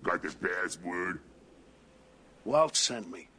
got the password? Walt sent me.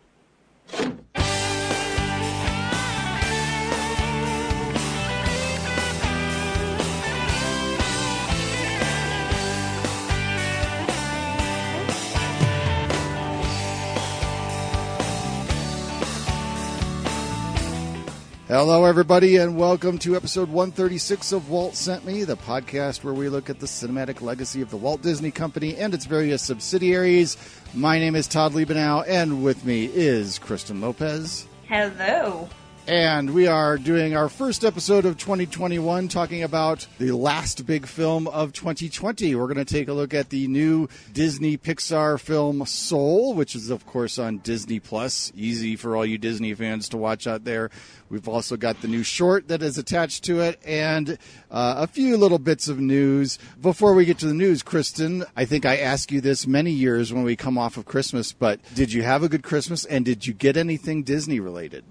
Hello, everybody, and welcome to episode 136 of Walt Sent Me, the podcast where we look at the cinematic legacy of the Walt Disney Company and its various subsidiaries. My name is Todd Liebenow, and with me is Kristen Lopez. Hello. And we are doing our first episode of 2021, talking about the last big film of 2020. We're going to take a look at the new Disney Pixar film Soul, which is, of course, on Disney+. Easy for all you Disney fans to watch out there. We've also got the new short that is attached to it and a few little bits of news. Before we get to the news, Kristen, I think I ask you this many years when we come off of Christmas, but did you have a good Christmas and did you get anything Disney related?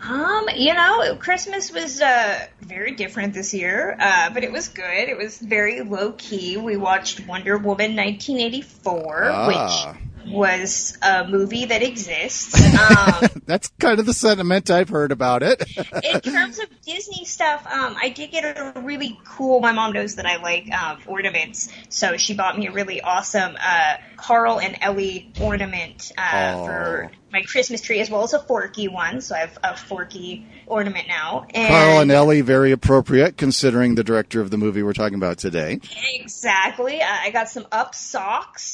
Christmas was very different this year, but it was good. It was very low key. We watched Wonder Woman 1984, which was a movie that exists. That's kind of the sentiment I've heard about it. In terms of Disney stuff, I did get a really cool, my mom knows that I like ornaments, so she bought me a really awesome Carl and Ellie ornament for my Christmas tree, as well as a Forky one, so I have a Forky ornament now. And Carl and Ellie, very appropriate, considering the director of the movie we're talking about today. Exactly. I got some Up socks,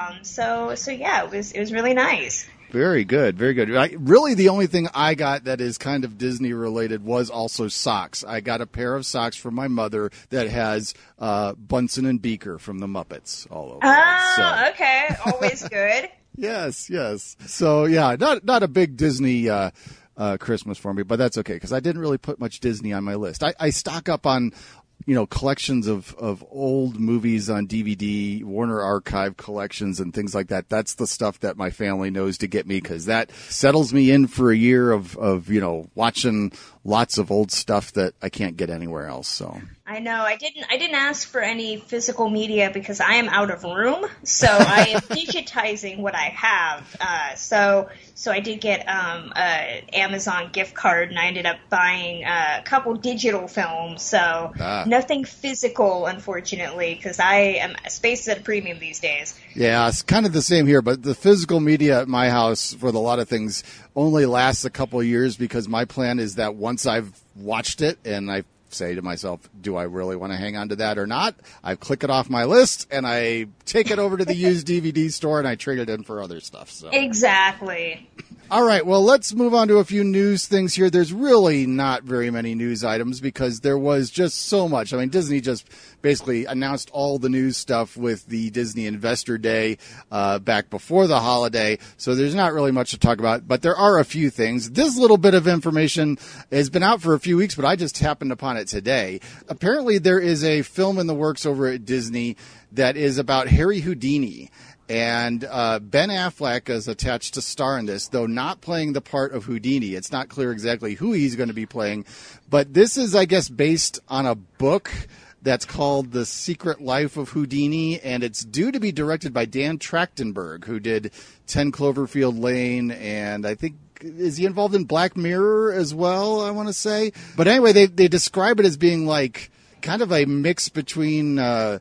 so yeah, it was really nice. Very good, very good. Really, the only thing I got that is kind of Disney-related was also socks. I got a pair of socks from my mother that has Bunsen and Beaker from the Muppets all over it. Okay. Always good. Yes. So, yeah, not a big Disney Christmas for me, but that's okay, because I didn't really put much Disney on my list. I stock up on collections of old movies on DVD, Warner Archive collections and things like that. That's the stuff that my family knows to get me, because that settles me in for a year of watching lots of old stuff that I can't get anywhere else. So I know I didn't ask for any physical media because I am out of room, so I am digitizing what I have. So I did get an Amazon gift card, and I ended up buying a couple digital films. So nothing physical, unfortunately, because space is at a premium these days. Yeah, it's kind of the same here, but the physical media at my house for a lot of things only lasts a couple of years, because my plan is that once I've watched it and I say to myself, do I really want to hang on to that or not? I click it off my list and I take it over to the used DVD store and I trade it in for other stuff. So exactly. All right, well, let's move on to a few news things here. There's really not very many news items because there was just so much. I mean, Disney just basically announced all the news stuff with the Disney Investor Day back before the holiday, so there's not really much to talk about, but there are a few things. This little bit of information has been out for a few weeks, but I just happened upon it today. Apparently, there is a film in the works over at Disney that is about Harry Houdini. And Ben Affleck is attached to star in this, though not playing the part of Houdini. It's not clear exactly who he's going to be playing. But this is, I guess, based on a book that's called The Secret Life of Houdini, and it's due to be directed by Dan Trachtenberg, who did 10 Cloverfield Lane, and I think, is he involved in Black Mirror as well, I want to say? But anyway, they describe it as being like kind of a mix between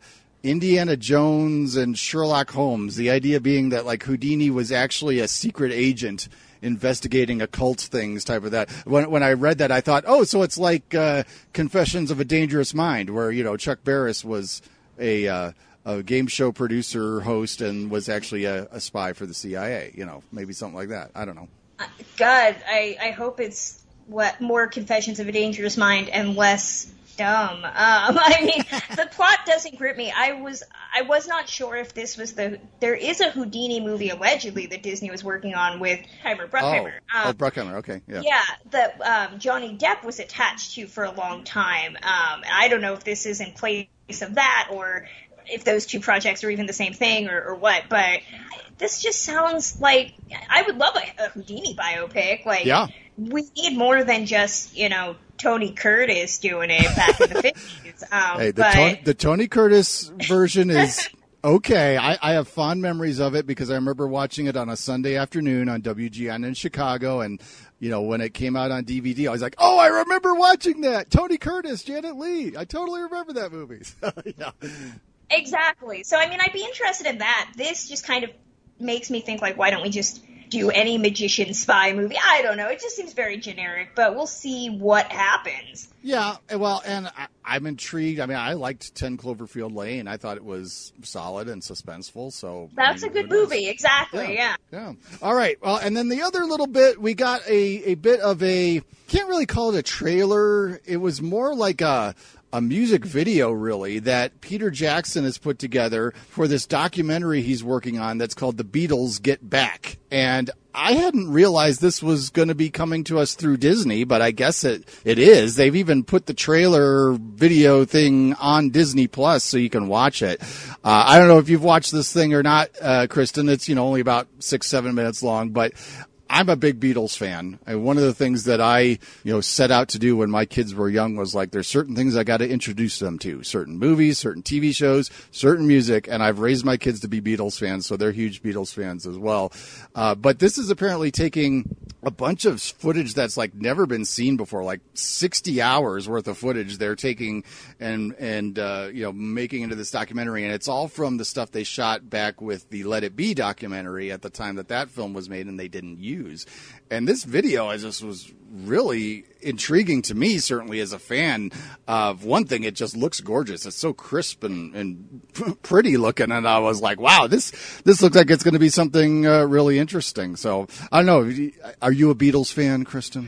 Indiana Jones and Sherlock Holmes. The idea being that like Houdini was actually a secret agent investigating occult things, type of that. When I read that, I thought, oh, so it's like Confessions of a Dangerous Mind, where Chuck Barris was a game show producer, host, and was actually a spy for the CIA. Maybe something like that. I don't know. God, I hope it's more Confessions of a Dangerous Mind and less dumb. I mean, the plot doesn't grip me. I was not sure if this was there is a Houdini movie allegedly that Disney was working on with Bruckheimer. Bruckheimer, okay. Yeah. Yeah, that Johnny Depp was attached to for a long time. And I don't know if this is in place of that or if those two projects are even the same thing or what, but this just sounds like I would love a Houdini biopic. Like, yeah. We need more than just, Tony Curtis doing it back in the 50s. Hey, the Tony Curtis version is Okay, I have fond memories of it because I remember watching it on a Sunday afternoon on WGN in Chicago, and when it came out on DVD, I was like, "Oh, I remember watching that." Tony Curtis, Janet Leigh. I totally remember that movie. Yeah. Exactly. So, I mean, I'd be interested in that. This just kind of makes me think, like, why don't we just do any magician spy movie? I don't know. It just seems very generic, but we'll see what happens. Yeah, well, and I'm intrigued. I mean, I liked 10 Cloverfield Lane. I thought it was solid and suspenseful. So that's a good movie. Exactly. Yeah. All right. Well, and then the other little bit, we got a bit of a, can't really call it a trailer. It was more like a music video, really, that Peter Jackson has put together for this documentary he's working on that's called The Beatles Get Back. And I hadn't realized this was going to be coming to us through Disney, but I guess it is. They've even put the trailer video thing on Disney Plus so you can watch it. I don't know if you've watched this thing or not, Kristen. It's, only about 6-7 minutes long, but I'm a big Beatles fan. And one of the things that I, set out to do when my kids were young was like, there's certain things I got to introduce them to, certain movies, certain TV shows, certain music. And I've raised my kids to be Beatles fans, so they're huge Beatles fans as well. But this is apparently taking a bunch of footage that's like never been seen before, like 60 hours worth of footage they're taking and making into this documentary. And it's all from the stuff they shot back with the Let It Be documentary at the time that film was made and they didn't use. And this video, was really intriguing to me, certainly as a fan of one thing. It just looks gorgeous. It's so crisp and pretty looking. And I was like, wow, this looks like it's going to be something really interesting. So I don't know. Are you a Beatles fan, Kristen?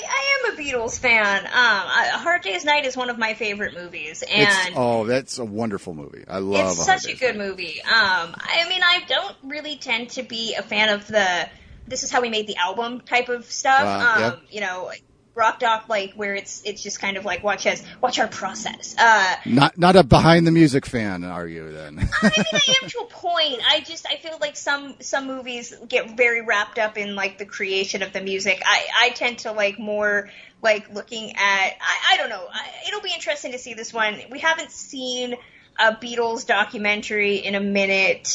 I am a Beatles fan. A Hard Day's Night is one of my favorite movies, and that's a wonderful movie. I love. It's such a good movie. I mean, I don't really tend to be a fan of the "this is how we made the album" type of stuff. Yep. Rock doc, like where it's just kind of like watch our process. Not a behind the music fan, are you then? I mean, I am to a point. I feel like some movies get very wrapped up in like the creation of the music. I tend to like more like looking at. I don't know. It'll be interesting to see this one. We haven't seen a Beatles documentary in a minute.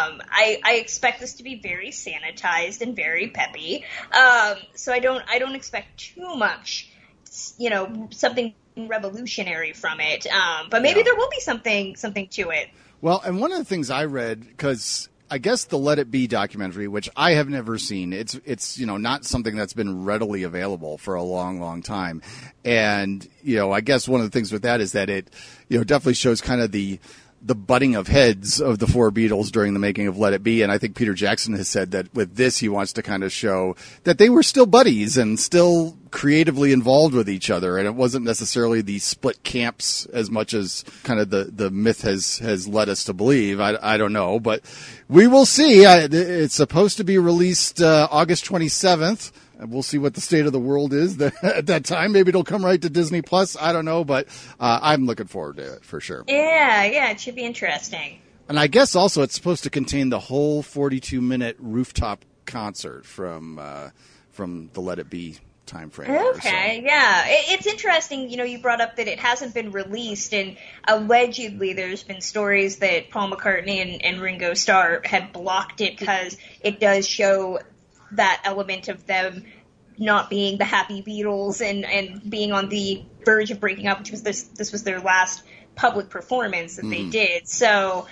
I expect this to be very sanitized and very peppy. So I don't expect too much, something revolutionary from it. But maybe there will be something to it. Well, and one of the things I read, because I guess the Let It Be documentary, which I have never seen, it's not something that's been readily available for a long, long time. And, I guess one of the things with that is that it, definitely shows kind of the butting of heads of the four Beatles during the making of Let It Be. And I think Peter Jackson has said that with this, he wants to kind of show that they were still buddies and still creatively involved with each other. And it wasn't necessarily the split camps as much as kind of the myth has led us to believe. I don't know, but we will see. It's supposed to be released August 27th. We'll see what the state of the world is at that time. Maybe it'll come right to Disney Plus. I don't know, but I'm looking forward to it for sure. Yeah, it should be interesting. And I guess also it's supposed to contain the whole 42-minute rooftop concert from the Let It Be time frame. Okay, yeah. It's interesting, you brought up that it hasn't been released, and allegedly there's been stories that Paul McCartney and Ringo Starr had blocked it because it does show that element of them not being the happy Beatles and being on the verge of breaking up, which was this was their last public performance that they did. So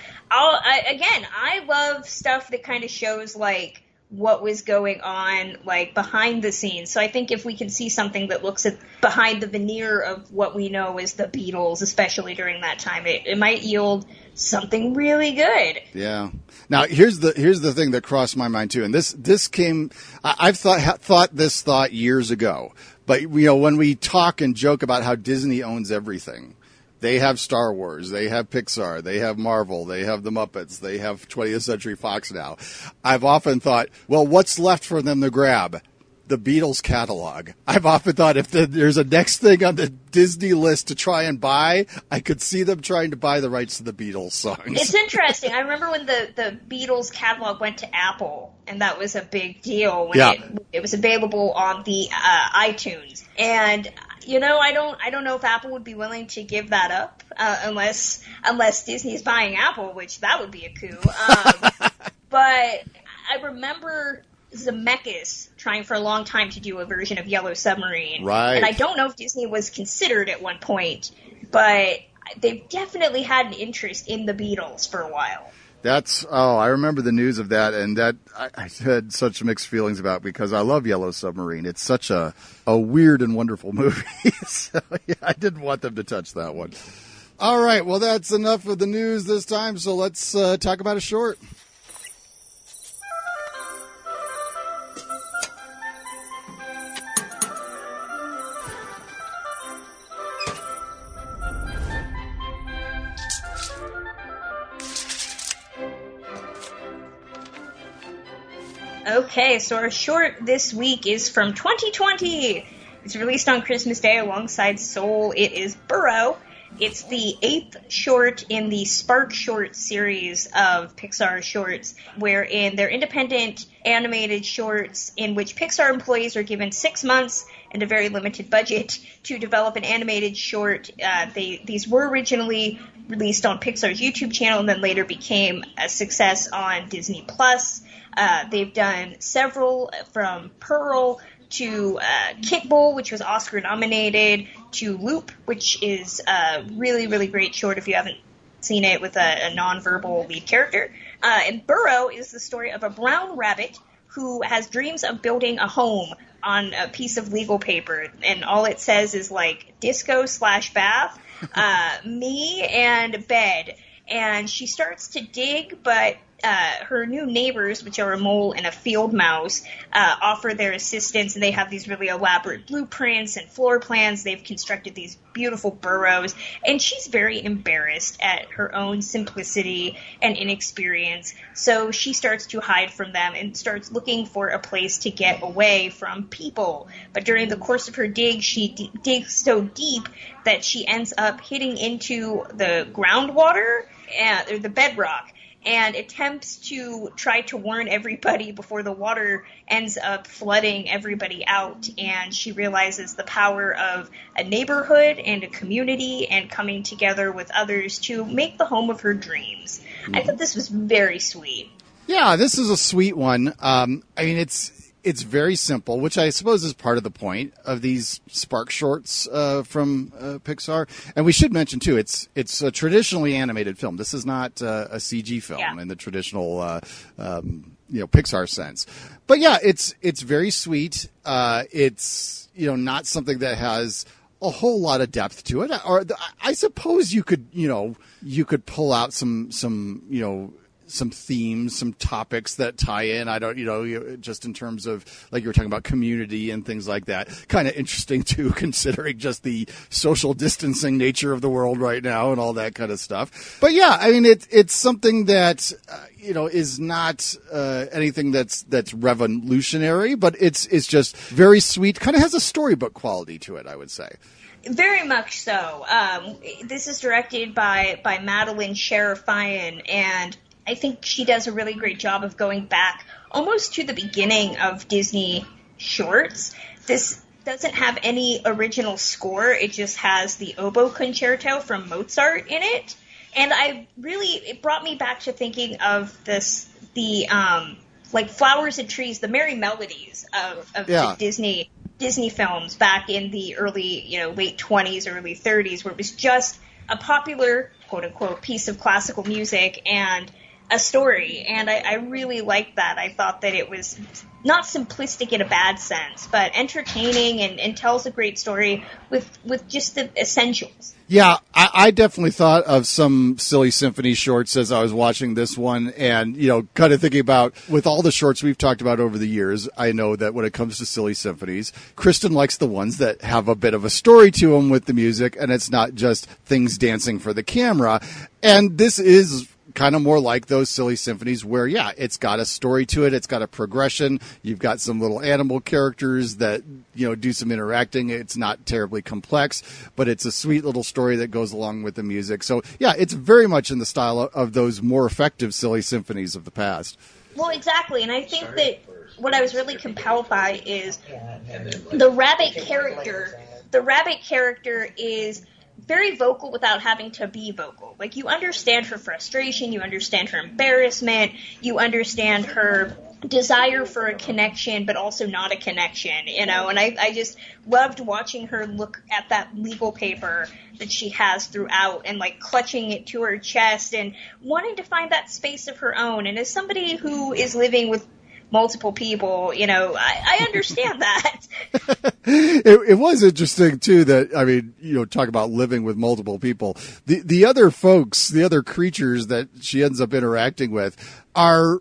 I love stuff that kind of shows like what was going on like behind the scenes. So I think if we can see something that looks at behind the veneer of what we know as the Beatles, especially during that time, it might yield something really good. Yeah. Now here's the thing that crossed my mind too, and this came. I've thought this thought years ago, but when we talk and joke about how Disney owns everything. They have Star Wars, they have Pixar, they have Marvel, they have the Muppets, they have 20th Century Fox now. I've often thought, well, what's left for them to grab? The Beatles catalog. I've often thought if there's a next thing on the Disney list to try and buy, I could see them trying to buy the rights to the Beatles songs. It's interesting. I remember when the Beatles catalog went to Apple, and that was a big deal when it was available on the iTunes. And I don't know if Apple would be willing to give that up unless Disney's buying Apple, which that would be a coup. But I remember Zemeckis trying for a long time to do a version of Yellow Submarine. Right. And I don't know if Disney was considered at one point, but they've definitely had an interest in the Beatles for a while. I remember the news of that, and that I had such mixed feelings about because I love Yellow Submarine. It's such a weird and wonderful movie. So yeah, I didn't want them to touch that one. All right, well, that's enough of the news this time, so let's talk about a short. Okay, so our short this week is from 2020. It's released on Christmas Day alongside Soul. It is Burrow. It's the 8th short in the Spark Short series of Pixar shorts, wherein they're independent animated shorts in which Pixar employees are given 6 months and a very limited budget to develop an animated short. These were originally released on Pixar's YouTube channel and then later became a success on Disney+. They've done several, from Pearl to Kickball, which was Oscar nominated, to Loop, which is a really, really great short if you haven't seen it, with a nonverbal lead character. And Burrow is the story of a brown rabbit who has dreams of building a home on a piece of legal paper, and all it says is like disco/bath, me and bed. And she starts to dig, but her new neighbors, which are a mole and a field mouse, offer their assistance, and they have these really elaborate blueprints and floor plans. They've constructed these beautiful burrows, and she's very embarrassed at her own simplicity and inexperience, so she starts to hide from them and starts looking for a place to get away from people. But during the course of her dig, she digs so deep that she ends up hitting into the groundwater, or the bedrock, and attempts to try to warn everybody before the water ends up flooding everybody out. And she realizes the power of a neighborhood and a community and coming together with others to make the home of her dreams. Mm-hmm. I thought this was very sweet. Yeah, this is a sweet one. I mean, it's very simple, which I suppose is part of the point of these Spark shorts from Pixar. And we should mention too, it's a traditionally animated film. This is not a CG film in the traditional Pixar sense. But yeah, it's very sweet. It's not something that has a whole lot of depth to it. Or I suppose you could pull out some themes, some topics that tie in. I don't, just in terms of, like you were talking about, community and things like that. Kind of interesting too, considering just the social distancing nature of the world right now and all that kind of stuff. But yeah, I mean, it's something that, is not anything that's revolutionary, but it's just very sweet. Kind of has a storybook quality to it, I would say. Very much so. This is directed by Madeline Sherifian, and I think she does a really great job of going back almost to the beginning of Disney shorts. This doesn't have any original score. It just has the oboe concerto from Mozart in it. And it brought me back to thinking of like Flowers and Trees, the merry melodies of the Disney films back in the early, late 20s, early 30s, where it was just a popular, quote unquote, piece of classical music and a story, and I really liked that. I thought that it was not simplistic in a bad sense, but entertaining and tells a great story with just the essentials. Yeah, I definitely thought of some Silly Symphony shorts as I was watching this one, and, kind of thinking about, with all the shorts we've talked about over the years, I know that when it comes to Silly Symphonies, Kristen likes the ones that have a bit of a story to them with the music, and it's not just things dancing for the camera. And this is kind of more like those Silly Symphonies where, it's got a story to it. It's got a progression. You've got some little animal characters that, do some interacting. It's not terribly complex, but it's a sweet little story that goes along with the music. So, it's very much in the style of those more effective Silly Symphonies of the past. Well, exactly. And I think that what I was really compelled by is the rabbit character the rabbit character is very vocal without having to be vocal. Like, you understand her frustration, you understand her embarrassment, you understand her desire for a connection, but also not a connection, you know, and I just loved watching her look at that legal paper that she has throughout and, like, clutching it to her chest and wanting to find that space of her own. And as somebody who is living with multiple people, you know, I understand that. It was interesting too that, I mean, you know, talk about living with multiple people. The other folks, the other creatures that she ends up interacting with are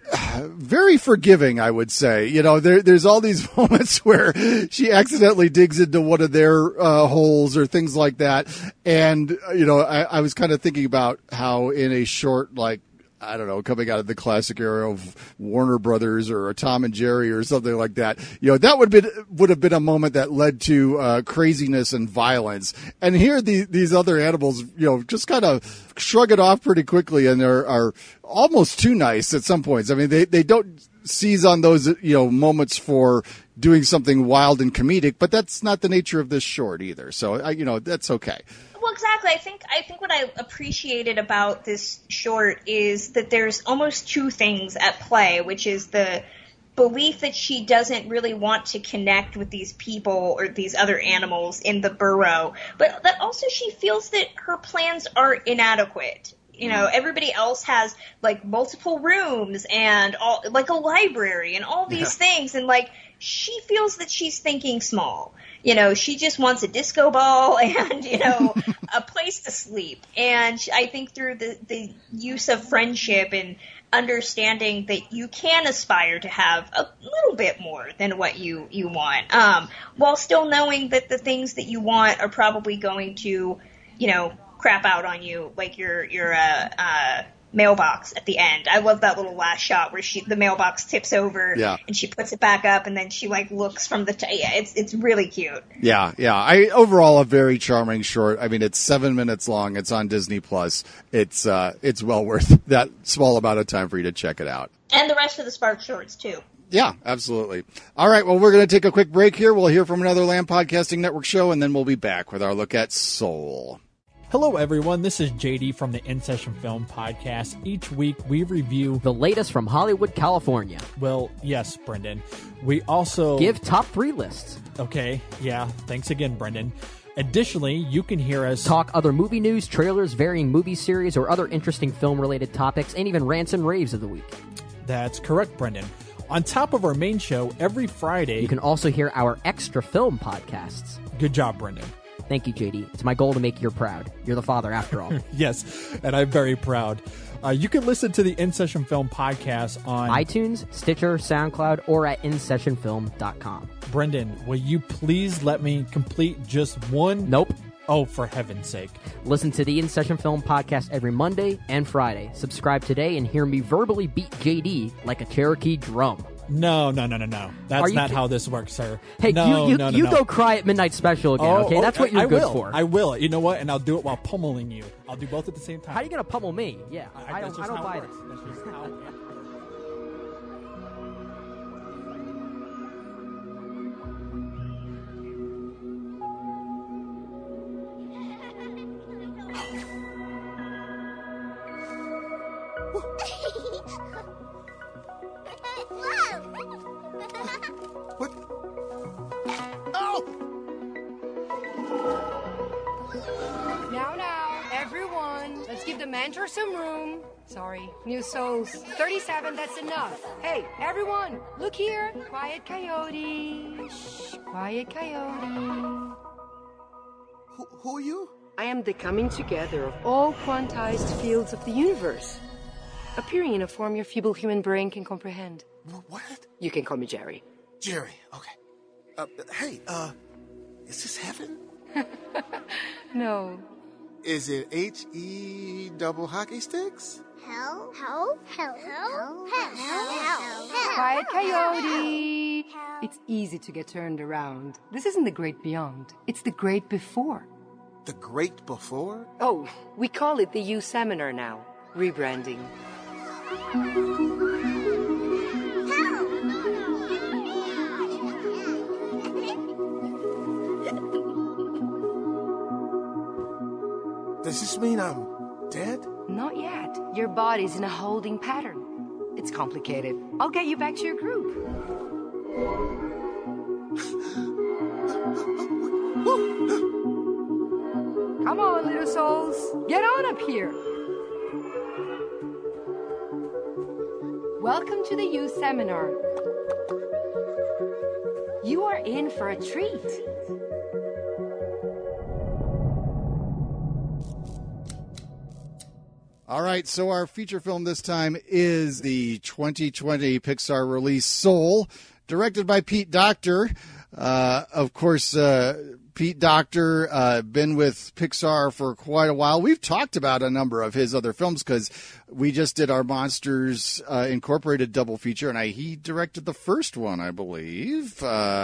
very forgiving, I would say. You know, there's all these moments where she accidentally digs into one of their holes or things like that. And, you know, I was kind of thinking about how in a short, like, I don't know, coming out of the classic era of Warner Brothers or a Tom and Jerry or something like that, you know, that would have been a moment that led to craziness and violence. And here, these other animals, you know, just kind of shrug it off pretty quickly and are almost too nice at some points. I mean, they don't seize on those, you know, moments for doing something wild and comedic, but that's not the nature of this short either. So, you know, that's okay. Well, exactly. I think what I appreciated about this short is that there's almost two things at play, which is the belief that she doesn't really want to connect with these people or these other animals in the burrow, but that also she feels that her plans are inadequate. You know, everybody else has, like, multiple rooms and all, like, a library and all these things, and, like, she feels that she's thinking small. You know, she just wants a disco ball and, you know, a place to sleep. And I think through the use of friendship and understanding that you can aspire to have a little bit more than what you want, while still knowing that the things that you want are probably going to, you know, crap out on you, like your mailbox at the end. I love that little last shot where the mailbox tips over and she puts it back up and then she, like, looks from the it's really cute. Yeah. Overall a very charming short. I mean, it's 7 minutes long. It's on Disney Plus. It's well worth that small amount of time for you to check it out. And the rest of the Spark shorts too. Yeah, absolutely. All right, well, we're going to take a quick break here. We'll hear from another Lamb Podcasting Network show, and then we'll be back with our look at Soul. Hello, everyone. This is JD from the In Session Film Podcast. Each week, we review the latest from Hollywood, California. Well, yes, Brendan. We also give top 3 lists. Okay, yeah. Thanks again, Brendan. Additionally, you can hear us talk other movie news, trailers, varying movie series, or other interesting film-related topics, and even rants and raves of the week. That's correct, Brendan. On top of our main show, every Friday, you can also hear our extra film podcasts. Good job, Brendan. Thank you, JD. It's my goal to make you proud. You're the father, after all. Yes, and I'm very proud. You can listen to the In Session Film podcast on iTunes, Stitcher, SoundCloud, or at InSessionFilm.com. Brendan, will you please let me complete just one? Nope. Oh, for heaven's sake. Listen to the In Session Film podcast every Monday and Friday. Subscribe today and hear me verbally beat JD like a Cherokee drum. No. That's not how this works, sir. Hey, no, you go cry at Midnight Special again, okay? That's what you're good for. I will. You know what? And I'll do it while pummeling you. I'll do both at the same time. How are you going to pummel me? Yeah, I don't buy this. That's just how it works. What? Oh! Now, everyone, let's give the mentor some room. Sorry, new souls. 37, that's enough. Hey, everyone, look here. Quiet coyote. Shh, quiet coyote. Who are you? I am the coming together of all quantized fields of the universe, appearing in a form your feeble human brain can comprehend. What? You can call me Jerry. Jerry, okay. Hey, is this heaven? No. Is it H-E double hockey sticks? Hell. Quiet coyote. It's easy to get turned around. This isn't the great beyond. It's the great before. The great before? Oh, we call it the U Seminar now. Rebranding. Does this mean I'm dead? Not yet. Your body's in a holding pattern. It's complicated. I'll get you back to your group. Come on, little souls. Get on up here. Welcome to the youth seminar. You are in for a treat. All right, so our feature film this time is the 2020 Pixar release Soul, directed by Pete Docter. Of course, Pete Docter, been with Pixar for quite a while. We've talked about a number of his other films because we just did our Monsters Incorporated double feature, and he directed the first one, I believe.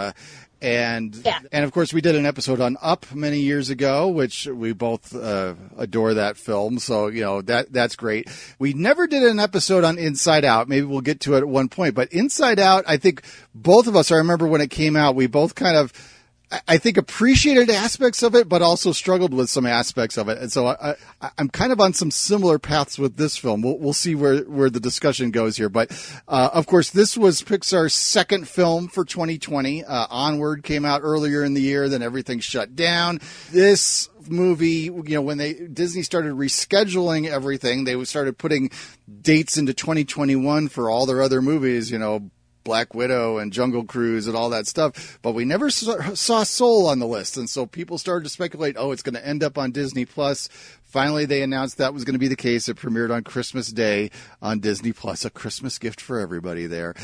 And of course, we did an episode on Up many years ago, which we both adore that film. So, that's great. We never did an episode on Inside Out. Maybe we'll get to it at one point. But Inside Out, I think both of us, I remember when it came out, we both kind of, I think, appreciated aspects of it, but also struggled with some aspects of it. And so I'm kind of on some similar paths with this film. We'll see where the discussion goes here. But, of course, this was Pixar's second film for 2020. Onward came out earlier in the year, then everything shut down. This movie, when Disney started rescheduling everything, they started putting dates into 2021 for all their other movies, Black Widow and Jungle Cruise and all that stuff, but we never saw Soul on the list. And so people started to speculate, it's going to end up on Disney Plus. Finally, they announced that was going to be the case. It premiered on Christmas Day on Disney Plus, a Christmas gift for everybody there.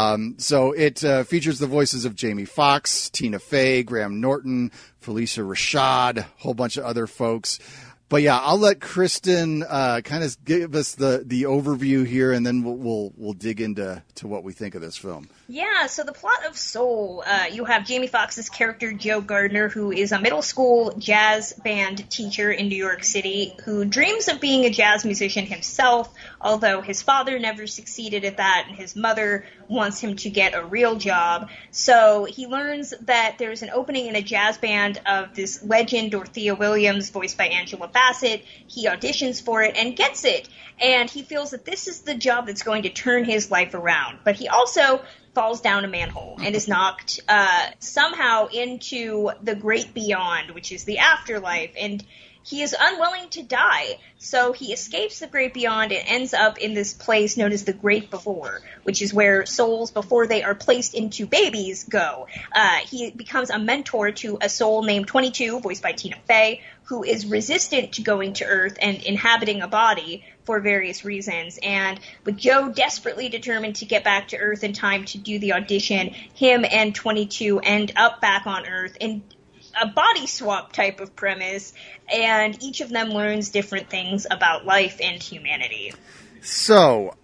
So it features the voices of Jamie Foxx, Tina Fey, Graham Norton, Felicia Rashad, a whole bunch of other folks. But yeah, I'll let Kristen kind of give us the overview here, and then we'll dig into what we think of this film. Yeah, so the plot of Soul, you have Jamie Foxx's character Joe Gardner, who is a middle school jazz band teacher in New York City, who dreams of being a jazz musician himself, although his father never succeeded at that, and his mother wants him to get a real job. So he learns that there's an opening in a jazz band of this legend, Dorothea Williams, voiced by Angela Bassett. He auditions for it and gets it, and he feels that this is the job that's going to turn his life around. But he also falls down a manhole and is knocked somehow into the great beyond, which is the afterlife, and he is unwilling to die. So he escapes the great beyond and ends up in this place known as the Great Before, which is where souls, before they are placed into babies, go. He becomes a mentor to a soul named 22, voiced by Tina Fey, who is resistant to going to Earth and inhabiting a body for various reasons. And with Joe desperately determined to get back to Earth in time to do the audition, him and 22 end up back on Earth in a body swap type of premise, and each of them learns different things about life and humanity. So,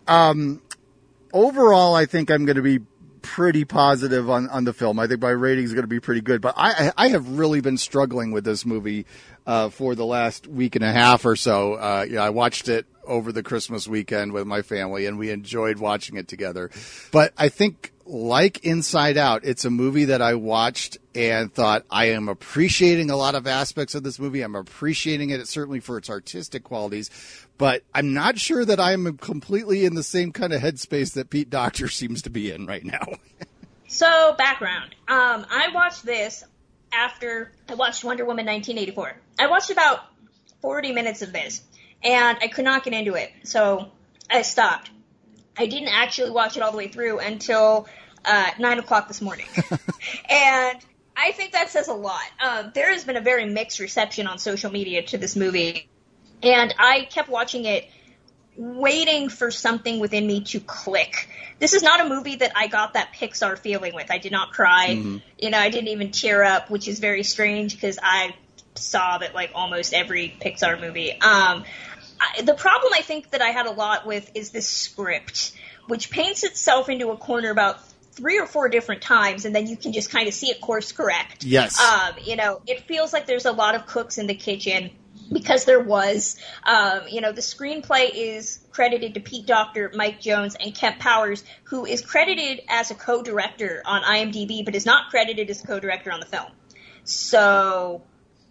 overall, I think I'm going to be pretty positive on the film. I think my rating is going to be pretty good, but I have really been struggling with this movie for the last week and a half or so. I watched it over the Christmas weekend with my family, and we enjoyed watching it together. But I think, like Inside Out, it's a movie that I watched and thought, I am appreciating a lot of aspects of this movie. I'm appreciating it certainly for its artistic qualities, but I'm not sure that I am completely in the same kind of headspace that Pete Docter seems to be in right now. So, background. I watched this after I watched Wonder Woman 1984. I watched about 40 minutes of this, and I could not get into it, so I stopped. I didn't actually watch it all the way through until 9 o'clock this morning. And I think that says a lot. There has been a very mixed reception on social media to this movie, and I kept watching it waiting for something within me to click. This is not a movie that I got that Pixar feeling with. I did not cry. Mm-hmm. I didn't even tear up, which is very strange because I sob at like almost every Pixar movie. The problem I think that I had a lot with is this script, which paints itself into a corner about 3 or 4 different times, and then you can just kind of see it course correct. Yes. It feels like there's a lot of cooks in the kitchen, because there was. The screenplay is credited to Pete Docter, Mike Jones, and Kemp Powers, who is credited as a co-director on IMDb, but is not credited as a co-director on the film. So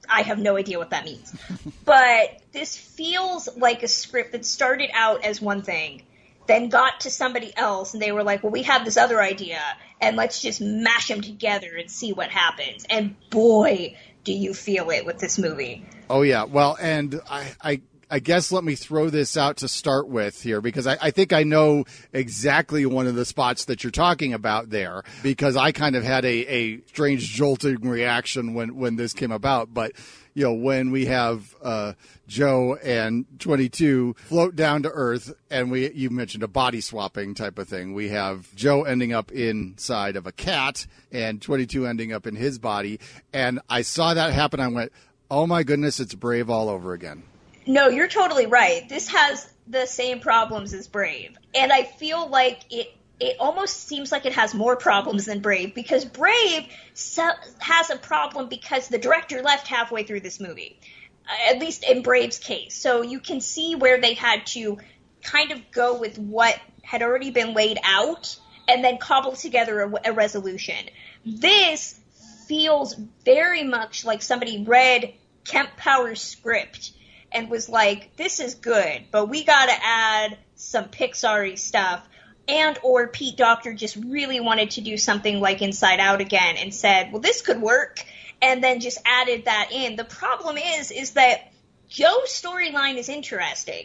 I have no idea what that means. But this feels like a script that started out as one thing, then got to somebody else, and they were like, well, we have this other idea, and let's just mash them together and see what happens. And boy, do you feel it with this movie. Oh, yeah. Well, and I guess let me throw this out to start with here, because I think I know exactly one of the spots that you're talking about there, because I kind of had a strange jolting reaction when this came about. But, you know, when we have Joe and 22 float down to Earth, and you mentioned a body swapping type of thing. We have Joe ending up inside of a cat and 22 ending up in his body. And I saw that happen. I went, oh, my goodness, it's Brave all over again. No, you're totally right. This has the same problems as Brave. And I feel like it almost seems like it has more problems than Brave, because Brave has a problem because the director left halfway through this movie, at least in Brave's case. So you can see where they had to kind of go with what had already been laid out and then cobble together a resolution. This feels very much like somebody read Kemp Powers' script and was like, this is good, but we gotta add some Pixar-y stuff. And or Pete Docter just really wanted to do something like Inside Out again and said, well, this could work, and then just added that in. The problem is that Joe's storyline is interesting.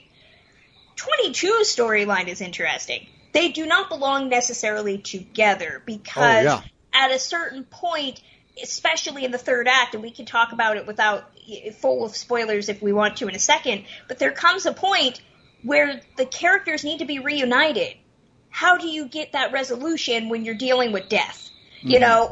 22's storyline is interesting. They do not belong necessarily together, because at a certain point, especially in the third act, and we can talk about it without full of spoilers if we want to in a second, but there comes a point where the characters need to be reunited. How do you get that resolution when you're dealing with death, you know,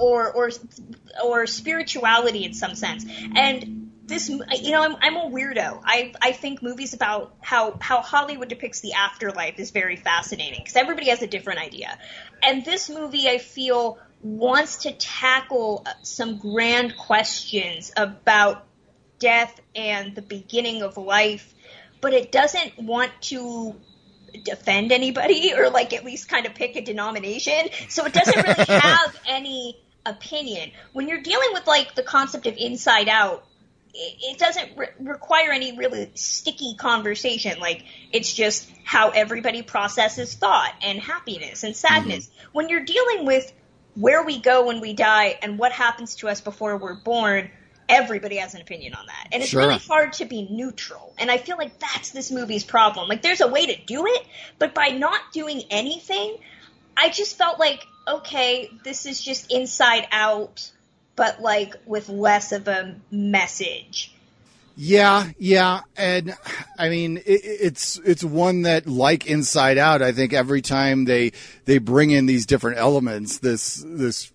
or spirituality in some sense? And this, you know, I'm a weirdo. I think movies about how Hollywood depicts the afterlife is very fascinating, because everybody has a different idea. And this movie, I feel, wants to tackle some grand questions about death and the beginning of life, but it doesn't want to defend anybody, or like at least kind of pick a denomination. So it doesn't really have any opinion. When you're dealing with like the concept of Inside Out, it doesn't require any really sticky conversation. Like, it's just how everybody processes thought and happiness and sadness. When you're dealing with where we go when we die and what happens to us before we're born, everybody has an opinion on that. And it's really hard to be neutral. And I feel like that's this movie's problem. Like, there's a way to do it, but by not doing anything, I just felt like, okay, this is just Inside Out, but like with less of a message. Yeah, and I mean it's one that, like Inside Out, I think every time they bring in these different elements, this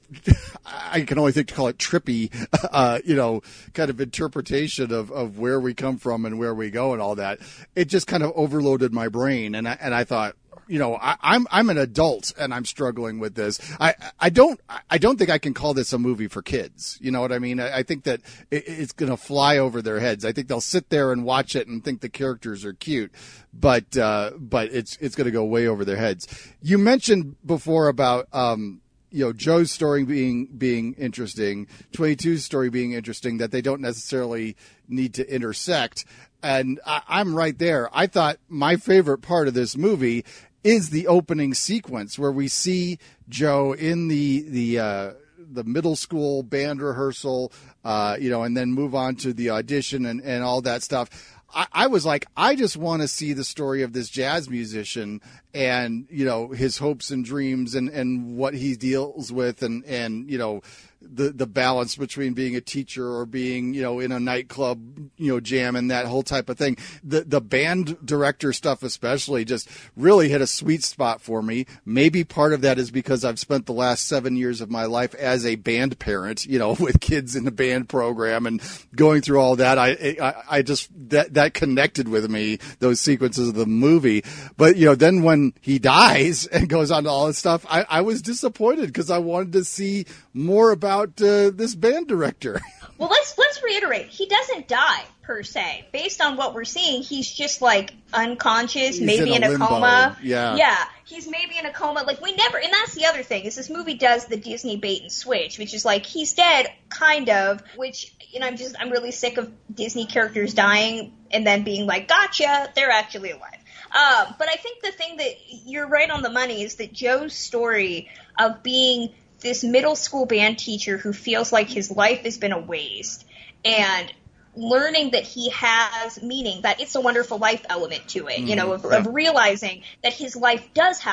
I can only think to call it trippy, you know, kind of interpretation of where we come from and where we go and all that. It just kind of overloaded my brain, and I thought, you know, I'm an adult and I'm struggling with this. I don't think I can call this a movie for kids. You know what I mean? I think that it's going to fly over their heads. I think they'll sit there and watch it and think the characters are cute, but it's going to go way over their heads. You mentioned before about, you know, Joe's story being interesting, 22's story being interesting, that they don't necessarily need to intersect. And I'm right there. I thought my favorite part of this movie is the opening sequence where we see Joe in the middle school band rehearsal, you know, and then move on to the audition and all that stuff. I was like, I just want to see the story of this jazz musician and, you know, his hopes and dreams and what he deals with and, you know, the balance between being a teacher or being, you know, in a nightclub, you know, jam and that whole type of thing. The band director stuff especially just really hit a sweet spot for me. Maybe part of that is because I've spent the last 7 years of my life as a band parent, you know, with kids in the band program and going through all that. I just, that connected with me, those sequences of the movie. But, you know, then when he dies and goes on to all this stuff, I was disappointed because I wanted to see more about this band director. Well, let's reiterate. He doesn't die per se. Based on what we're seeing, he's just like unconscious, He's maybe in a limbo. coma. Yeah. He's maybe in a coma. Like we never, and that's the other thing is this movie does the Disney bait and switch, which is like he's dead, kind of. Which I'm really sick of Disney characters dying and then being like, gotcha, they're actually alive. But I think the thing that you're right on the money is that Joe's story of being this middle school band teacher who feels like his life has been a waste and learning that he has meaning, that it's a wonderful life element to it, of realizing that his life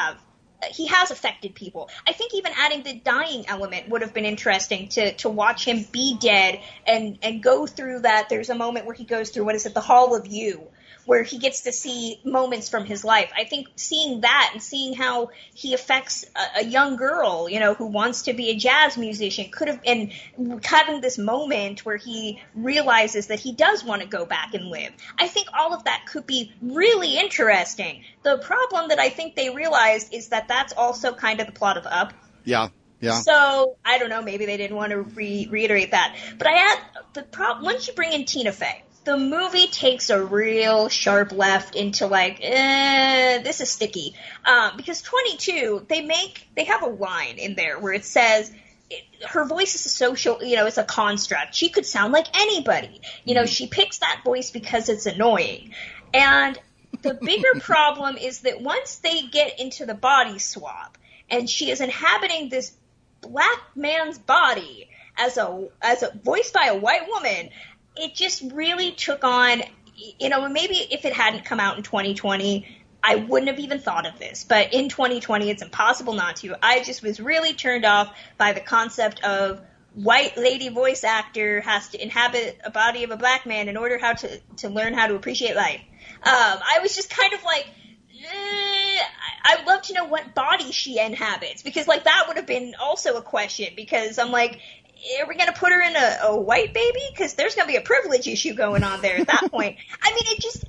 he has affected people. I think even adding the dying element would have been interesting to watch him be dead and go through that. There's a moment where he goes through, the Hall of You, where he gets to see moments from his life. I think seeing that and seeing how he affects a young girl, who wants to be a jazz musician and having this moment where he realizes that he does want to go back and live. I think all of that could be really interesting. The problem that I think they realized is that that's also kind of the plot of Up. Yeah. Yeah. So, I don't know, maybe they didn't want to reiterate that. But once you bring in Tina Fey, the movie takes a real sharp left into this is sticky. Because 22, they have a line in there where it says, her voice is a social, it's a construct. She could sound like anybody. She picks that voice because it's annoying. And the bigger problem is that once they get into the body swap, and she is inhabiting this black man's body as a voiced by a white woman, it just really took on, maybe if it hadn't come out in 2020, I wouldn't have even thought of this. But in 2020, it's impossible not to. I just was really turned off by the concept of white lady voice actor has to inhabit a body of a black man in order to learn how to appreciate life. I was just kind of like, I'd love to know what body she inhabits, because that would have been also a question, because I'm like, are we going to put her in a white baby? Because there's going to be a privilege issue going on there at that point. I mean,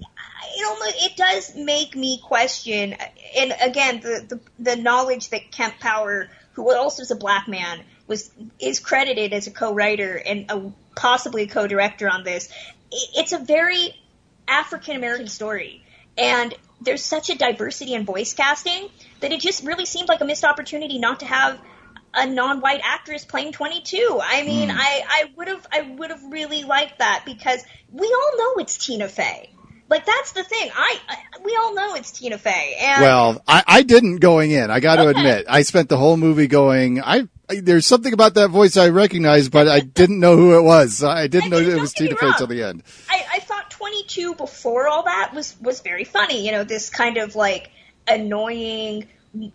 it does make me question, and again, the knowledge that Kemp Power, who also is a black man, is credited as a co-writer and possibly a co-director on this. It's a very African-American story, and there's such a diversity in voice casting that it just really seemed like a missed opportunity not to have a non-white actress playing 22. I mean, I would have really liked that, because we all know it's Tina Fey. That's the thing. We all know it's Tina Fey. And well, I didn't going in. I got to admit, I spent the whole movie going, there's something about that voice I recognize, but I didn't know who it was. I didn't know it was Tina Fey till the end. I thought 22 before all that was very funny. This kind of annoying,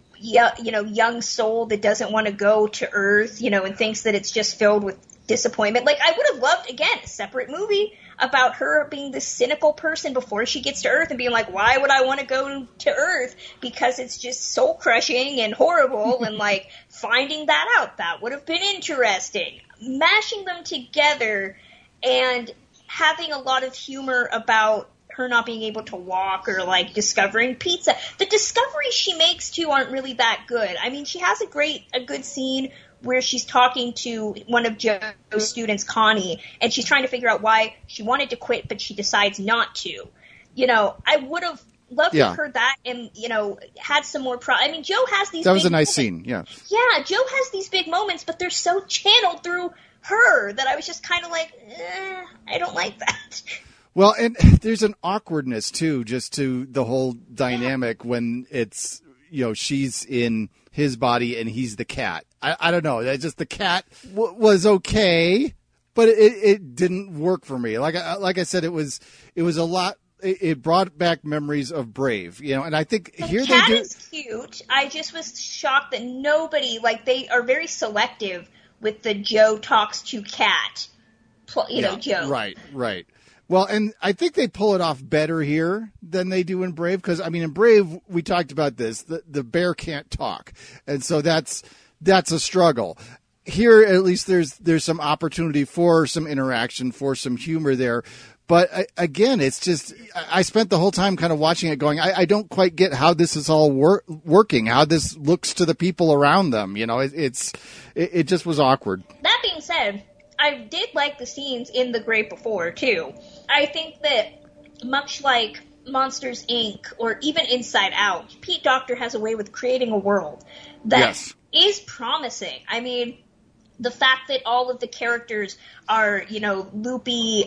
young soul that doesn't want to go to Earth, and thinks that it's just filled with disappointment. I would have loved, again, a separate movie about her being this cynical person before she gets to Earth and being like, why would I want to go to Earth? Because it's just soul crushing and horrible, and finding that out. That would have been interesting. Mashing them together and having a lot of humor about her not being able to walk or discovering pizza. The discoveries she makes too aren't really that good. I mean, she has a good scene where she's talking to one of Joe's students, Connie, and she's trying to figure out why she wanted to quit, but she decides not to. I would have loved to have heard that and, had some more I mean, Joe has these That was big a nice moments. scene, yeah. Yeah, Joe has these big moments, but they're so channeled through her that I was just kind of like, I don't like that. Well, and there's an awkwardness, too, just to the whole dynamic when it's, she's in his body and he's the cat. I don't know. Just the cat was okay, but it didn't work for me. Like I said, it was a lot. It brought back memories of Brave, and I think here they do. The cat is cute. I just was shocked that nobody, they are very selective with the Joe talks to cat, Joe. Right. Well, and I think they pull it off better here than they do in Brave, because, I mean, in Brave, we talked about this. The bear can't talk, and so that's a struggle. Here, at least, there's some opportunity for some interaction, for some humor there. But, again, it's just I spent the whole time kind of watching it going, I don't quite get how this is all working, how this looks to the people around them. It just was awkward. That being said, I did like the scenes in The Great Before, too. I think that much like Monsters, Inc., or even Inside Out, Pete Docter has a way with creating a world that is promising. I mean, the fact that all of the characters are, loopy,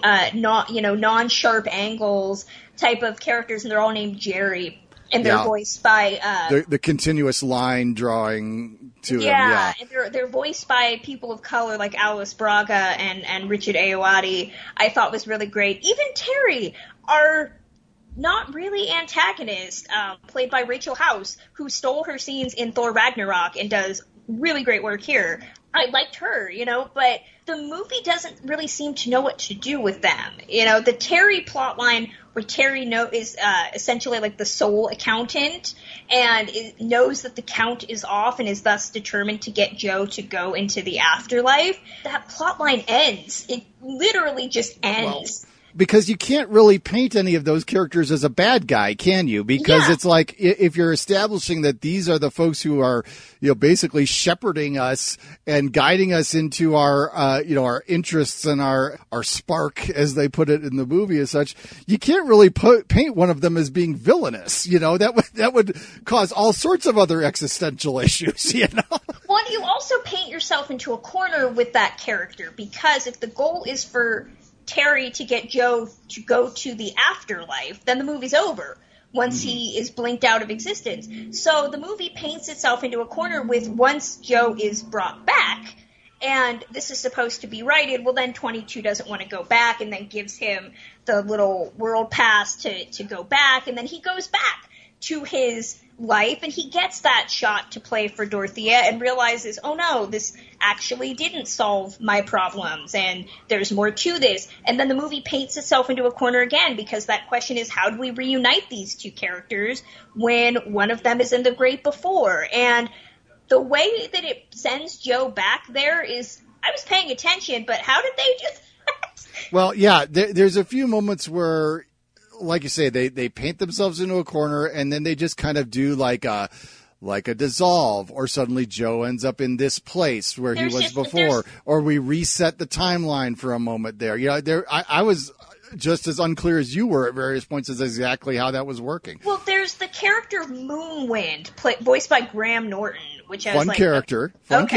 non-sharp angles type of characters, and they're all named Jerry, and they're voiced by... the continuous line drawing to them, yeah. And they're voiced by people of color like Alice Braga and Richard Ayoade, I thought was really great. Even Terry, our not really antagonist, played by Rachel House, who stole her scenes in Thor Ragnarok and does really great work here. I liked her, but the movie doesn't really seem to know what to do with them. The Terry plotline where Terry is essentially like the sole accountant and knows that the count is off and is thus determined to get Joe to go into the afterlife. That plotline ends. It literally just ends. Because you can't really paint any of those characters as a bad guy, can you? Because it's like, if you're establishing that these are the folks who are, basically shepherding us and guiding us into our, our interests and our spark, as they put it in the movie as such, you can't really paint one of them as being villainous. That would cause all sorts of other existential issues, Well, you also paint yourself into a corner with that character, because if the goal is for Terry to get Joe to go to the afterlife, then the movie's over once he is blinked out of existence. So the movie paints itself into a corner with, once Joe is brought back, and this is supposed to be righted, well, then 22 doesn't want to go back, and then gives him the little world pass to go back, and then he goes back to his life, and he gets that shot to play for Dorothea and realizes, oh no, this actually didn't solve my problems, and there's more to this. And then the movie paints itself into a corner again, because that question is, how do we reunite these two characters when one of them is in The Great Before? And the way that it sends Joe back there is, I was paying attention, but how did they do that? Well, yeah, there's a few moments where, like you say, they paint themselves into a corner, and then they just kind of do like a dissolve, or suddenly Joe ends up in this place where he was before, or we reset the timeline for a moment there. I was just as unclear as you were at various points as exactly how that was working. Well, there's the character Moonwind, voiced by Graham Norton, which has fun character,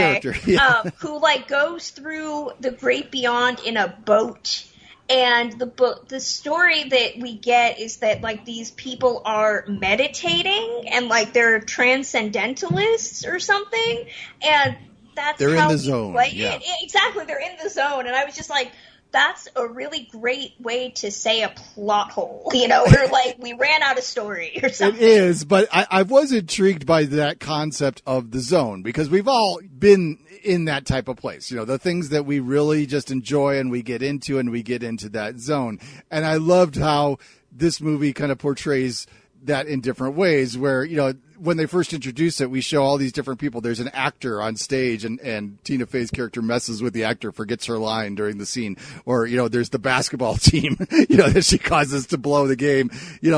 yeah. Who goes through the great beyond in a boat. And the story that we get is that, these people are meditating and, they're transcendentalists or something. And that's they're how in the zone. Yeah. Exactly, they're in the zone. And I was just like, that's a really great way to say a plot hole, or we ran out of story or something. It is, but I was intrigued by that concept of the zone, because we've all been in that type of place, the things that we really just enjoy and we get into that zone. And I loved how this movie kind of portrays that in different ways, where, when they first introduce it, we show all these different people. There's an actor on stage, and Tina Fey's character messes with the actor, forgets her line during the scene. Or, there's the basketball team, that she causes to blow the game,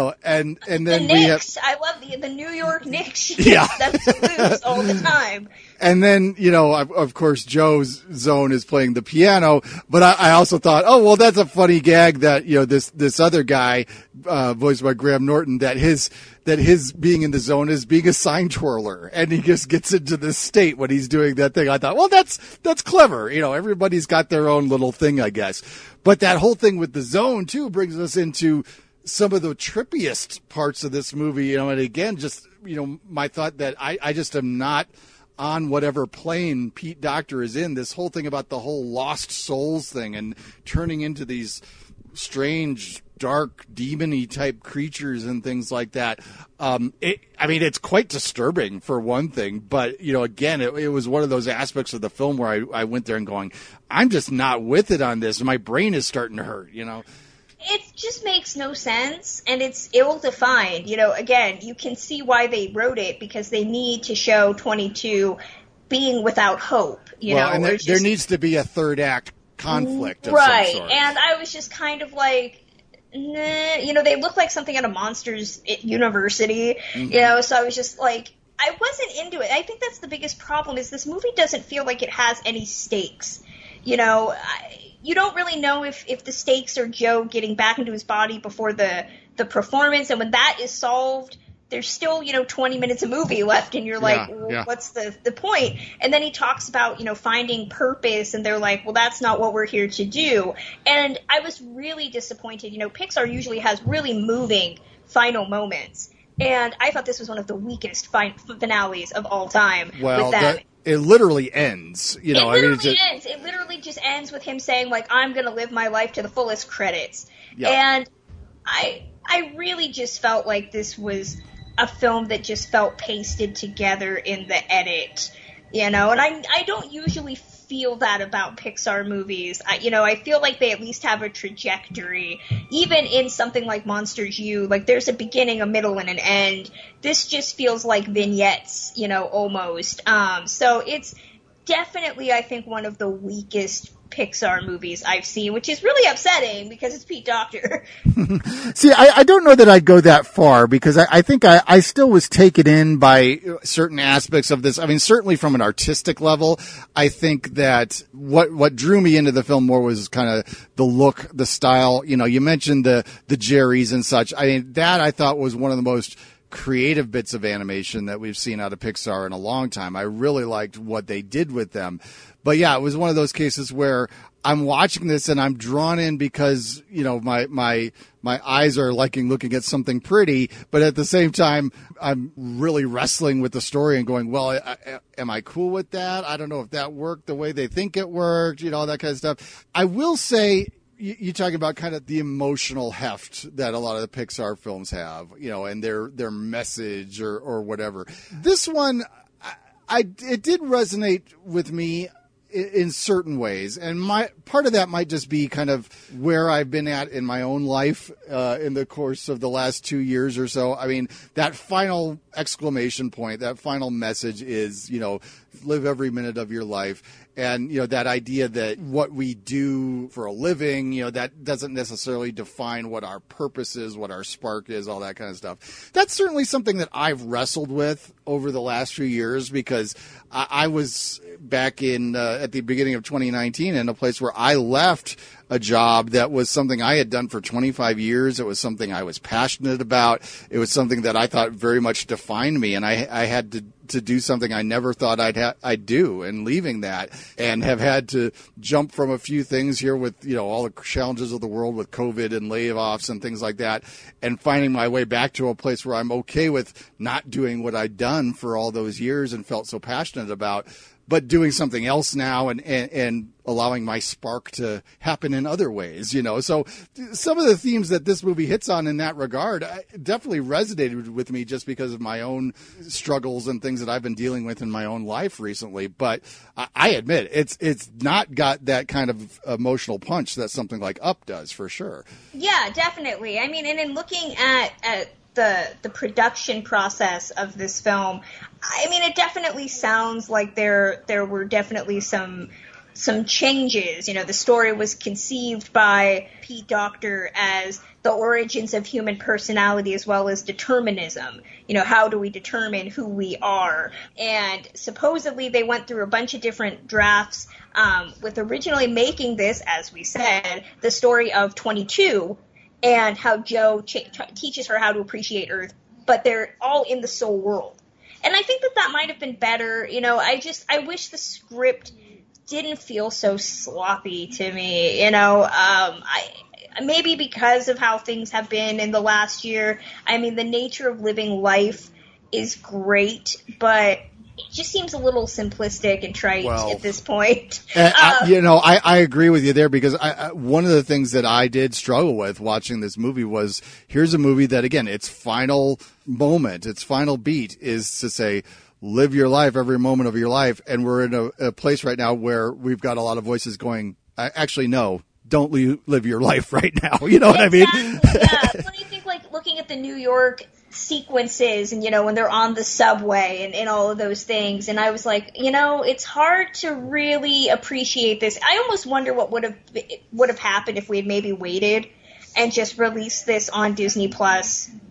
and then the Knicks. I love the New York Knicks. She gets them to lose all the time. And then, of course, Joe's zone is playing the piano. But I also thought, oh, well, that's a funny gag that, this other guy, voiced by Graham Norton, that his being in the zone is being a sign twirler. And he just gets into this state when he's doing that thing. I thought, well, that's clever. Everybody's got their own little thing, I guess. But that whole thing with the zone, too, brings us into some of the trippiest parts of this movie. And again, just, my thought that I just am not on whatever plane Pete Docter is in. This whole thing about the whole lost souls thing and turning into these strange, dark, demon-y type creatures and things like that. It's quite disturbing for one thing, but, again, it was one of those aspects of the film where I went there and going, I'm just not with it on this. My brain is starting to hurt, It just makes no sense, and it's ill-defined. Again, you can see why they wrote it, because they need to show 22 being without hope. And there needs to be a third act conflict of right, some sort. And I was just kind of like, nah, they look like something out of Monsters University, so I was just like, I wasn't into it. I think that's the biggest problem, is this movie doesn't feel like it has any stakes. You know, you don't really know if the stakes are Joe getting back into his body before the performance, and when that is solved, there's still, 20 minutes of movie left, and you're like, well, what's the point? And then he talks about, finding purpose, and they're like, well, that's not what we're here to do. And I was really disappointed. Pixar usually has really moving final moments, and I thought this was one of the weakest finales of all time. Well, with that. It literally ends. It ends. It literally just ends with him saying, like, I'm going to live my life to the fullest credits. Yeah. And I really just felt like this was a film that just felt pasted together in the edit, and I don't usually feel that about Pixar movies. I feel like they at least have a trajectory. Even in something like Monsters U, like there's a beginning, a middle, and an end. This just feels like vignettes, almost. So it's definitely, I think, one of the weakest Pixar movies I've seen, which is really upsetting because it's Pete Docter. See, I don't know that I'd go that far, because I think I still was taken in by certain aspects of this. I mean, certainly from an artistic level, I think that what drew me into the film more was kind of the look, the style. You mentioned the Jerrys and such. I mean, that I thought was one of the most creative bits of animation that we've seen out of Pixar in a long time. I really liked what they did with them. But yeah, it was one of those cases where I'm watching this and I'm drawn in because, my eyes are looking at something pretty, but at the same time, I'm really wrestling with the story and going, well, am I cool with that? I don't know if that worked the way they think it worked, all that kind of stuff. I will say, you talk about kind of the emotional heft that a lot of the Pixar films have, and their message or whatever. This one, it did resonate with me in certain ways, and part of that might just be kind of where I've been at in my own life in the course of the last 2 years or so. I mean, that final exclamation point, that final message is, live every minute of your life. And, that idea that what we do for a living, that doesn't necessarily define what our purpose is, what our spark is, all that kind of stuff. That's certainly something that I've wrestled with over the last few years, because I was back at the beginning of 2019 in a place where I left a job that was something I had done for 25 years. It was something I was passionate about. It was something that I thought very much defined me, and I had to do something I never thought I'd do, and leaving that, and have had to jump from a few things here with, all the challenges of the world with COVID and layoffs and things like that, and finding my way back to a place where I'm okay with not doing what I'd done for all those years and felt so passionate about, but doing something else now and allowing my spark to happen in other ways, So some of the themes that this movie hits on in that regard definitely resonated with me, just because of my own struggles and things that I've been dealing with in my own life recently. But I admit, it's not got that kind of emotional punch that something like Up does, for sure. Yeah, definitely. I mean, and in looking at the production process of this film, I mean, it definitely sounds like there were definitely some changes. The story was conceived by Pete Docter as the origins of human personality as well as determinism. How do we determine who we are? And supposedly they went through a bunch of different drafts, with originally making this, as we said, the story of 22, and how Joe teaches her how to appreciate Earth, but they're all in the soul world. And I think that might have been better. I wish the script didn't feel so sloppy to me. Maybe because of how things have been in the last year. I mean, the nature of living life is great, but it just seems a little simplistic and trite at this point. I agree with you there, because one of the things that I did struggle with watching this movie was, here's a movie that, again, its final moment, its final beat is to say, live your life every moment of your life. And we're in a place right now where we've got a lot of voices going, actually, no, don't live your life right now. You know what I mean? Yeah. What do you think, looking at the New York sequences and, when they're on the subway and all of those things. And I was like, it's hard to really appreciate this. I almost wonder what would have happened if we had maybe waited and just released this on Disney Plus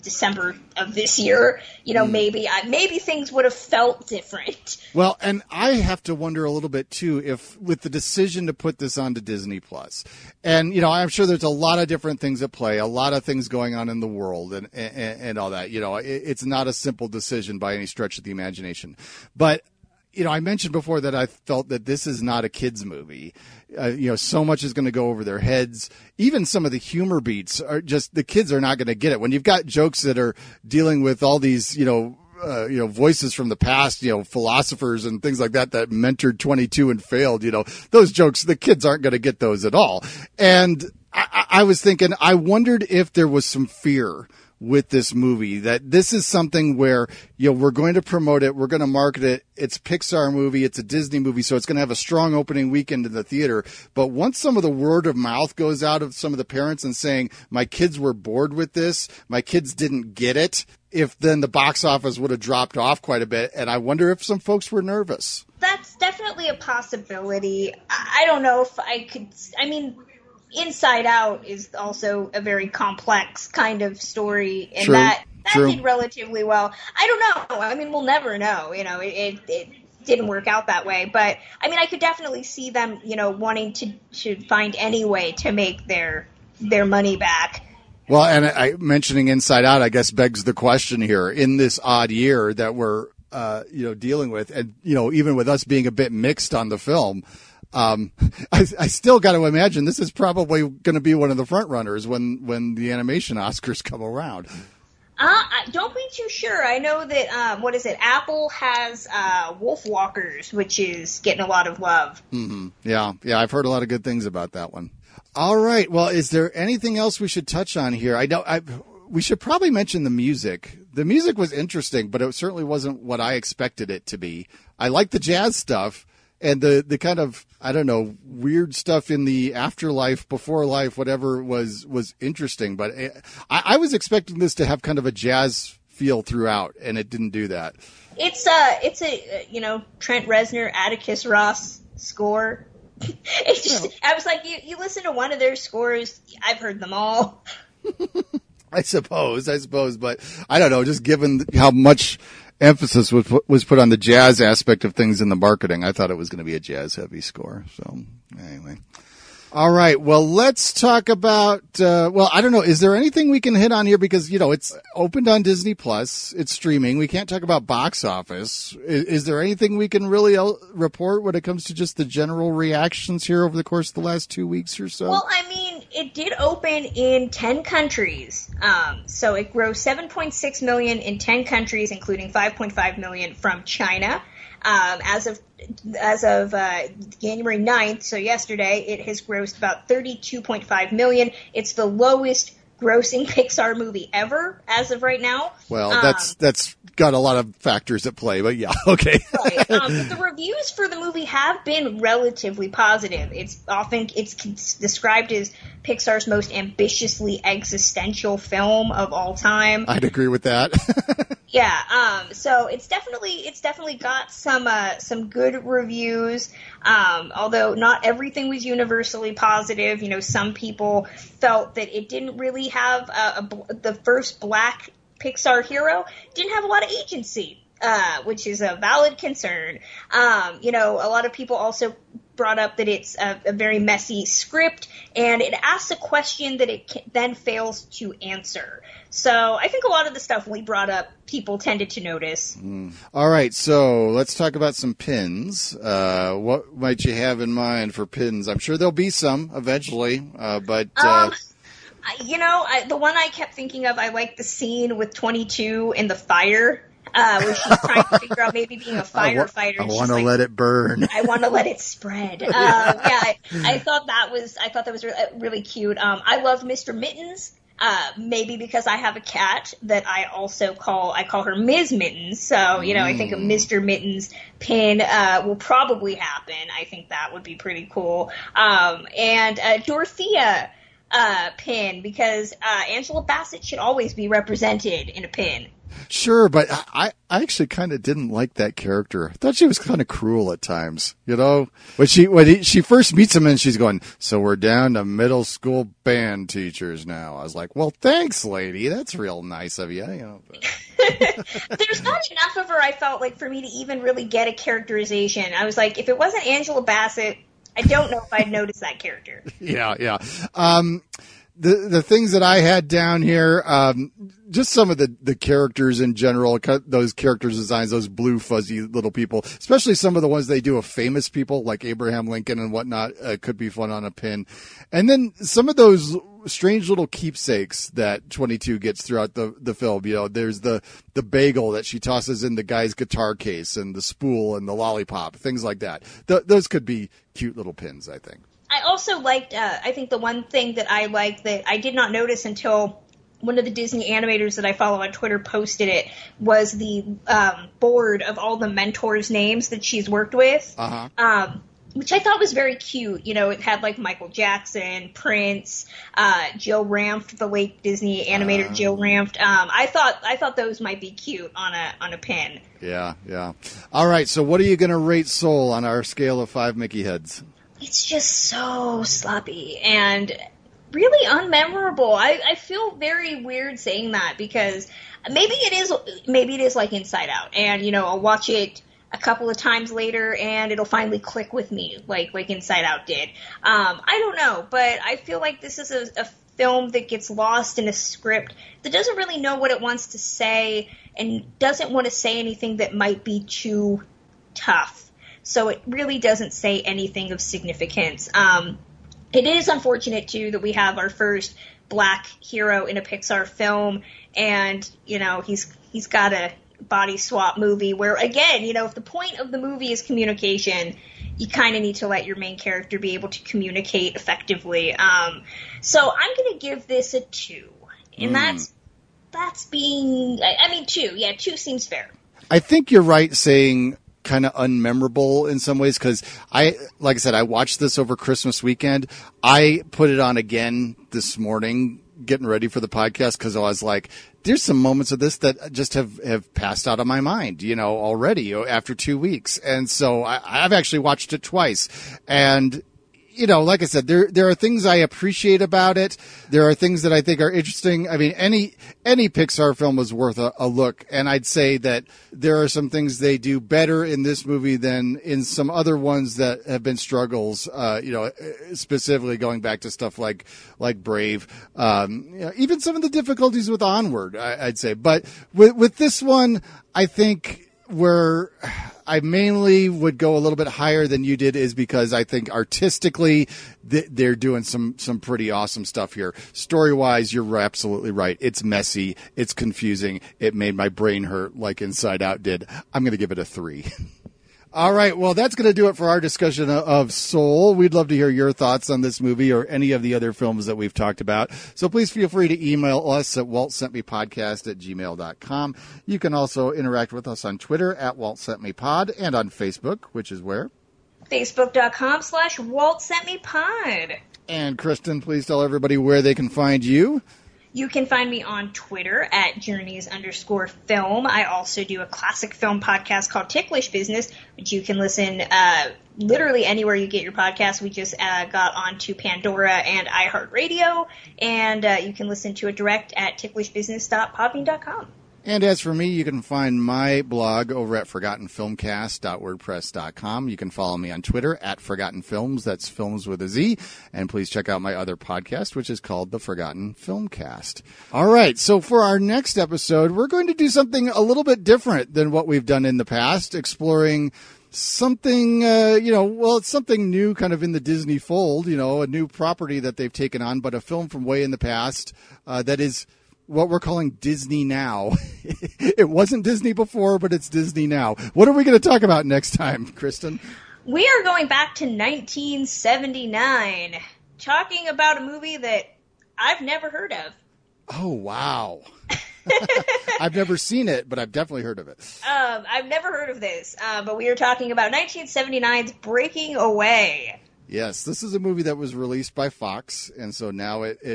December of this year, maybe things would have felt different. Well, and I have to wonder a little bit too, if with the decision to put this onto Disney Plus, and I'm sure there's a lot of different things at play, a lot of things going on in the world, and all that. It's not a simple decision by any stretch of the imagination, but. I mentioned before that I felt that this is not a kids movie. So much is going to go over their heads. Even some of the humor beats are just, the kids are not going to get it. When you've got jokes that are dealing with all these, voices from the past, philosophers and things like that mentored 22 and failed, those jokes, the kids aren't going to get those at all. And I was thinking, I wondered if there was some fear with this movie, that this is something where, we're going to promote it, we're going to market it. It's a Pixar movie, it's a Disney movie, so it's going to have a strong opening weekend in the theater. But once some of the word of mouth goes out of some of the parents and saying, my kids were bored with this, my kids didn't get it, if then the box office would have dropped off quite a bit. And I wonder if some folks were nervous. That's definitely a possibility. I don't know if I could, Inside Out is also a very complex kind of story, and that did relatively well. I don't know. We'll never know. It didn't work out that way, but I could definitely see them, wanting to find any way to make their money back. Well, and mentioning Inside Out, I guess, begs the question here in this odd year that we're, dealing with, and even with us being a bit mixed on the film. I still got to imagine this is probably going to be one of the front runners when the animation Oscars come around. Don't be too sure. I know that, Apple has Wolfwalkers, which is getting a lot of love. Mm-hmm. Yeah, I've heard a lot of good things about that one. All right. Well, is there anything else we should touch on here? We should probably mention the music. The music was interesting, but it certainly wasn't what I expected it to be. I like the jazz stuff. And the kind of, weird stuff in the afterlife, before life, whatever was interesting. But I was expecting this to have kind of a jazz feel throughout, and it didn't do that. It's a Trent Reznor, Atticus Ross score. It's just, I was like, you listen to one of their scores, I've heard them all. I suppose, but I don't know, just given how much emphasis was put on the jazz aspect of things in the marketing, I thought it was going to be a jazz heavy score. So anyway. All right. Well, let's talk about, I don't know. Is there anything we can hit on here? Because, it's opened on Disney Plus. It's streaming. We can't talk about box office. Is there anything we can really report when it comes to just the general reactions here over the course of the last 2 weeks or so? Well, it did open in 10 countries. So it grossed $7.6 million in 10 countries, including $5.5 million from China. As of January 9th, so yesterday, it has grossed about $32.5 million. It's the lowest grossing Pixar movie ever as of right now. Well, that's got a lot of factors at play, but yeah, okay. Right. The reviews for the movie have been relatively positive. It's described as Pixar's most ambitiously existential film of all time. I'd agree with that. Yeah, so it's definitely got some good reviews. Although not everything was universally positive. Some people felt that it didn't really have the first Black Pixar hero didn't have a lot of agency, which is a valid concern. A lot of people also brought up that it's a very messy script, and it asks a question that it then fails to answer. So I think a lot of the stuff we brought up, people tended to notice. All right, so let's talk about some pins. What might you have in mind for pins? I'm sure there'll be some eventually, but... the one I kept thinking of, I like the scene with 22 in the fire, where she's trying to figure out maybe being a firefighter. I want to let it burn. I want to let it spread. I thought that was really cute. I love Mr. Mittens. Maybe because I have a cat that I call her Ms. Mittens. So, I think a Mr. Mittens pin, will probably happen. I think that would be pretty cool. And Dorothea, pin, because, Angela Bassett should always be represented in a pin. Sure, but I actually kind of didn't like that character. I thought she was kind of cruel at times, you know? When she first meets him and she's going, so we're down to middle school band teachers now. I was like, well, thanks, lady. That's real nice of you, you know. There's not enough of her, I felt like, for me to even really get a characterization. I was like, if it wasn't Angela Bassett, I don't know if I'd notice that character. Yeah. The things that I had down here, just some of the characters in general, those characters designs, those blue fuzzy little people, especially some of the ones they do of famous people like Abraham Lincoln and whatnot, could be fun on a pin. And then some of those strange little keepsakes that 22 gets throughout the film. You know, there's the bagel that she tosses in the guy's guitar case and the spool and the lollipop, things like that. Those could be cute little pins, I think. I also liked, I think the one thing that I liked that I did not notice until one of the Disney animators that I follow on Twitter posted it, was the board of all the mentors' names that she's worked with, which I thought was very cute. You know, it had like Michael Jackson, Prince, Jill Ramft, the late Disney animator Jill Ramft. I thought those might be cute on a pin. Yeah. All right, so what are you going to rate Soul on our scale of 5 Mickey heads? It's just so sloppy and really unmemorable. I feel very weird saying that because maybe it is like Inside Out, and you know, I'll watch it a couple of times later and it'll finally click with me like Inside Out did. I don't know, but I feel like this is a film that gets lost in a script that doesn't really know what it wants to say and doesn't want to say anything that might be too tough. So it really doesn't say anything of significance. It is unfortunate, too, that we have our first black hero in a Pixar film, and, you know, he's got a body swap movie where, again, you know, if the point of the movie is communication, you kind of need to let your main character be able to communicate effectively. So I'm going to give this a 2. And that's being, I mean, 2. Yeah, 2 seems fair. I think you're right saying kind of unmemorable in some ways, because like I said, I watched this over Christmas weekend. I put it on again this morning getting ready for the podcast because I was like, there's some moments of this that just have passed out of my mind, you know, already after 2 weeks. And so I've actually watched it twice. And you know, like I said, there are things I appreciate about it. There are things that I think are interesting. I mean, any Pixar film is worth a look. And I'd say that there are some things they do better in this movie than in some other ones that have been struggles, you know, specifically going back to stuff like Brave. You know, even some of the difficulties with Onward, I'd say. But with this one, I think where I mainly would go a little bit higher than you did is because I think artistically they're doing some pretty awesome stuff here. Story-wise, you're absolutely right. It's messy. It's confusing. It made my brain hurt like Inside Out did. I'm going to give it a 3. All right, well, that's going to do it for our discussion of Soul. We'd love to hear your thoughts on this movie or any of the other films that we've talked about. So please feel free to email us at waltsentmepodcast@gmail.com. You can also interact with us on Twitter at waltsentmepod and on Facebook, which is where? Facebook.com/waltsentmepod. And Kristen, please tell everybody where they can find you. You can find me on Twitter at journeys_film. I also do a classic film podcast called Ticklish Business, which you can listen literally anywhere you get your podcast. We just got onto Pandora and iHeartRadio, and you can listen to it direct at ticklishbusiness.podbean.com. And as for me, you can find my blog over at forgottenfilmcast.wordpress.com. You can follow me on Twitter at Forgotten Films. That's films with a Z. And please check out my other podcast, which is called The Forgotten Filmcast. All right. So for our next episode, we're going to do something a little bit different than what we've done in the past, exploring something, it's something new kind of in the Disney fold, a new property that they've taken on, but a film from way in the past that is what we're calling Disney now. It wasn't Disney before, but it's Disney now. What are we going to talk about next time, Kristen? We are going back to 1979, talking about a movie that I've never heard of. Oh, wow. I've never seen it, but I've definitely heard of it. I've never heard of this, but we are talking about 1979's Breaking Away. Yes, this is a movie that was released by Fox, and so now it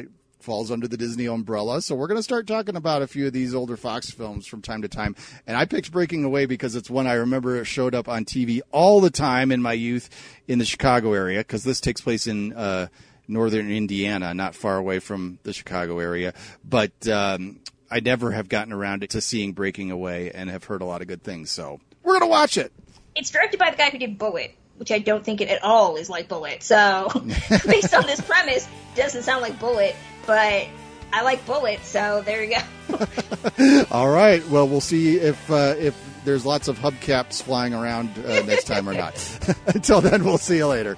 falls under the Disney umbrella. So we're going to start talking about a few of these older Fox films from time to time. And I picked Breaking Away because it's one I remember it showed up on TV all the time in my youth in the Chicago area, because this takes place in northern Indiana, not far away from the Chicago area. But I never have gotten around to seeing Breaking Away and have heard a lot of good things. So we're going to watch it. It's directed by the guy who did Bullet, which I don't think it at all is like Bullet. So based on this premise, it doesn't sound like Bullet, but I like Bullet, so there you go. All right. Well, we'll see if there's lots of hubcaps flying around next time or not. Until then, we'll see you later.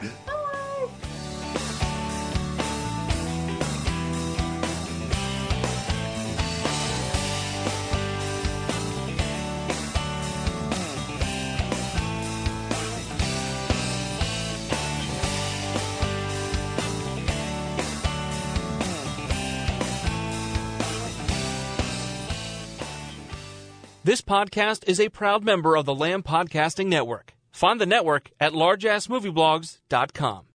This podcast is a proud member of the Lamb Podcasting Network. Find the network at largeassmovieblogs.com.